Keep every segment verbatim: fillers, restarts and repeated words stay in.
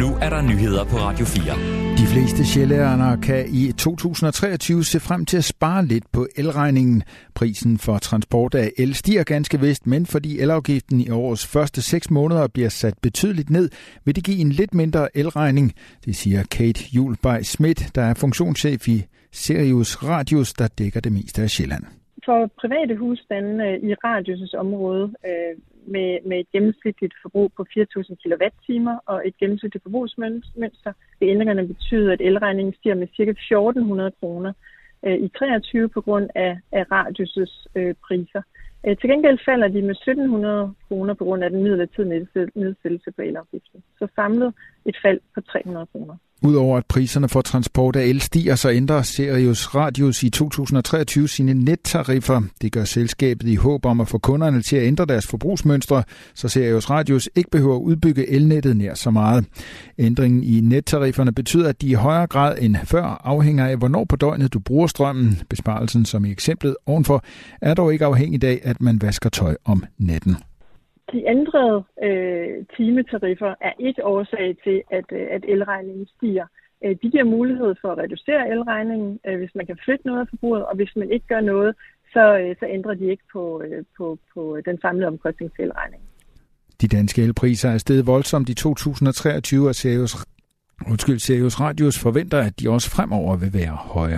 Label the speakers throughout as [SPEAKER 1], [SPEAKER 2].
[SPEAKER 1] Nu er der nyheder på Radio fire.
[SPEAKER 2] De fleste sjællændere kan i to tusind og treogtyve se frem til at spare lidt på elregningen. Prisen for transport af el stiger ganske vist, men fordi elafgiften i årets første seks måneder bliver sat betydeligt ned, vil det give en lidt mindre elregning. Det siger Kate Hjulbej Schmidt, der er funktionschef i Sirius Radius, der dækker det meste af Sjælland.
[SPEAKER 3] For private husstande i Radius' område øh, med, med et gennemsnitligt forbrug på fire tusind kilowatt-timer og et gennemsnitligt forbrugsmønster, vil ændringerne betyde, at elregningen stiger med ca. fjorten hundrede kroner øh, i treogtyve på grund af, af Radius' øh, priser. Øh, til gengæld falder de med sytten hundrede kroner på grund af den midlertidige nedsættelse på elafgiften. Så samlet et fald på tre hundrede kroner.
[SPEAKER 2] Udover at priserne for transport af el stiger, så ændrer Sirius Radius i to tusind og treogtyve sine nettariffer. Det gør selskabet i håb om at få kunderne til at ændre deres forbrugsmønstre, så Sirius Radius ikke behøver at udbygge elnettet nær så meget. Ændringen i nettarifferne betyder, at de i højere grad end før afhænger af, hvornår på døgnet du bruger strømmen. Besparelsen, som i eksemplet ovenfor, er dog ikke afhængig af, at man vasker tøj om natten.
[SPEAKER 3] De ændrede øh, timetariffer er ikke årsag til, at, øh, at elregningen stiger. Øh, de giver mulighed for at reducere elregningen, øh, hvis man kan flytte noget af forbruget, og hvis man ikke gør noget, så, øh, så ændrer de ikke på, øh, på, på den samlede omkostning til elregningen.
[SPEAKER 2] De danske elpriser er steget voldsomt i to tusind og treogtyve, og Sirius, undskyld, Sirius Radius forventer, at de også fremover vil være høje.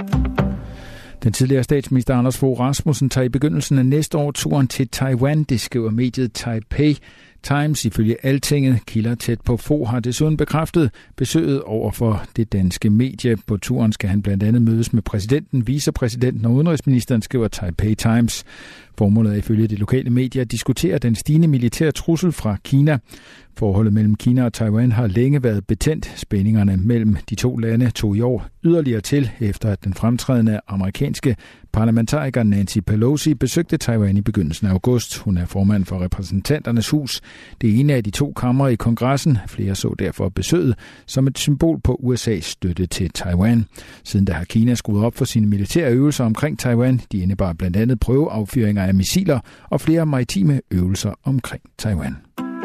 [SPEAKER 2] Den tidligere statsminister Anders Fogh Rasmussen tager i begyndelsen af næste år turen til Taiwan, det skriver mediet Taipei Times. Ifølge Altinget, kilder tæt på Fogh har desuden bekræftet besøget over for det danske medie. På turen skal han blandt andet mødes med præsidenten, vicepræsidenten og udenrigsministeren, skriver Taipei Times. Formålet er ifølge de lokale medier at diskutere den stigende militære trussel fra Kina. Forholdet mellem Kina og Taiwan har længe været betændt. Spændingerne mellem de to lande tog i år yderligere til, efter at den fremtrædende amerikanske parlamentariker Nancy Pelosi besøgte Taiwan i begyndelsen af august. Hun er formand for repræsentanternes hus, det ene af de to kamre i kongressen. Flere så derfor besøget som et symbol på U S A's støtte til Taiwan. Siden da har Kina skruet op for sine militære øvelser omkring Taiwan. De indebar blandt andet prøveaffyringer af missiler og flere maritime øvelser omkring Taiwan.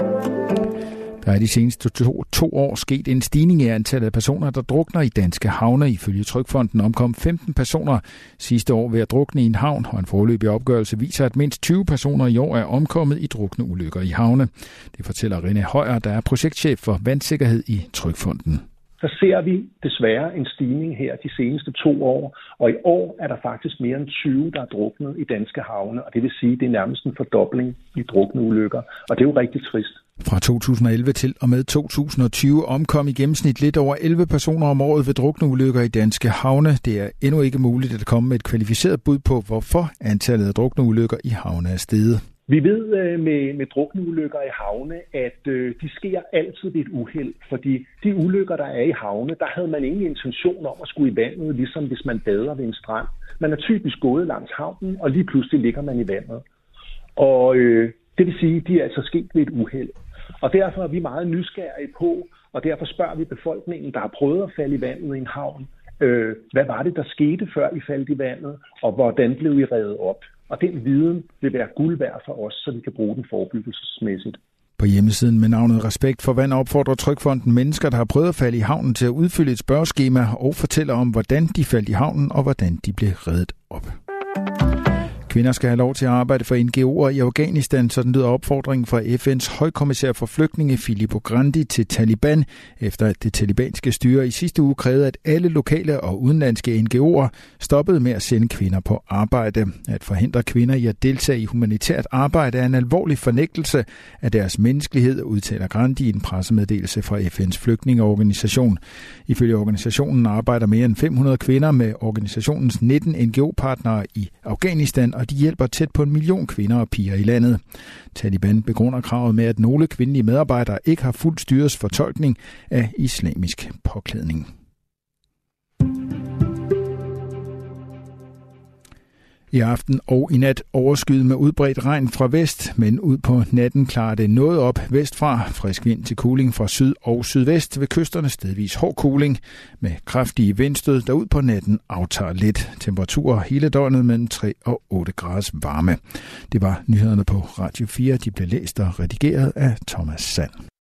[SPEAKER 2] Der er de seneste to, to år sket en stigning i antallet af personer, der drukner i danske havne. Ifølge Trygfonden omkom femten personer sidste år ved at drukne i en havn, og en foreløbig opgørelse viser, at mindst tyve personer i år er omkommet i drukneulykker i havne. Det fortæller René Højer, der er projektchef for vandsikkerhed i Trygfonden.
[SPEAKER 4] Så ser vi desværre en stigning her de seneste to år, og i år er der faktisk mere end tyve, der er druknet i danske havne, og det vil sige, at det er nærmest en fordobling i drukneulykker, og det er jo rigtig trist.
[SPEAKER 2] Fra to tusind og elleve til og med to tusind og tyve omkom i gennemsnit lidt over elleve personer om året ved drukneulykker i danske havne. Det er endnu ikke muligt at komme med et kvalificeret bud på, hvorfor antallet af drukneulykker i havne er steget.
[SPEAKER 4] Vi ved med, med drukneulykker i havne, at øh, de sker altid ved et uheld, fordi de ulykker, der er i havne, der havde man ingen intention om at skulle i vandet, ligesom hvis man bader ved en strand. Man er typisk gået langs havnen, og lige pludselig ligger man i vandet. Og øh, det vil sige, at de er altså sket ved et uheld. Og derfor er vi meget nysgerrige på, og derfor spørger vi befolkningen, der har prøvet at falde i vandet i en havn, øh, hvad var det, der skete, før I faldt i vandet, og hvordan blev I reddet op? Og den viden vil være guld værd for os, så vi kan bruge den forebyggelsesmæssigt.
[SPEAKER 2] På hjemmesiden med navnet Respekt for Vand opfordrer Trygfonden mennesker, der har prøvet at falde i havnen, til at udfylde et spørgeskema og fortæller om, hvordan de faldt i havnen og hvordan de blev reddet op. Kvinder skal have lov til at arbejde for N G O'er i Afghanistan, sådan lyder opfordringen fra F N's højkommissær for flygtninge Filippo Grandi til Taliban, efter at det talibanske styre i sidste uge krævede, at alle lokale og udenlandske N G O'er stoppede med at sende kvinder på arbejde. At forhindre kvinder i at deltage i humanitært arbejde er en alvorlig fornægtelse af deres menneskelighed, udtaler Grandi i en pressemeddelelse fra F N's flygtningeorganisation. Ifølge organisationen arbejder mere end fem hundrede kvinder med organisationens nitten N G O-partnere i Afghanistan, og de hjælper tæt på en million kvinder og piger i landet. Taliban begrunder kravet med, at nogle kvindelige medarbejdere ikke har fuldt styrets fortolkning af islamisk påklædning. I aften og i nat overskyet med udbredt regn fra vest, men ud på natten klarer det noget op vestfra. Frisk vind til kuling fra syd og sydvest, ved kysterne stedvis hård kuling med kraftige vindstød, der ud på natten aftager lidt. Temperaturer hele døgnet mellem tre og otte graders varme. Det var nyhederne på Radio fire. De blev læst og redigeret af Thomas Sand.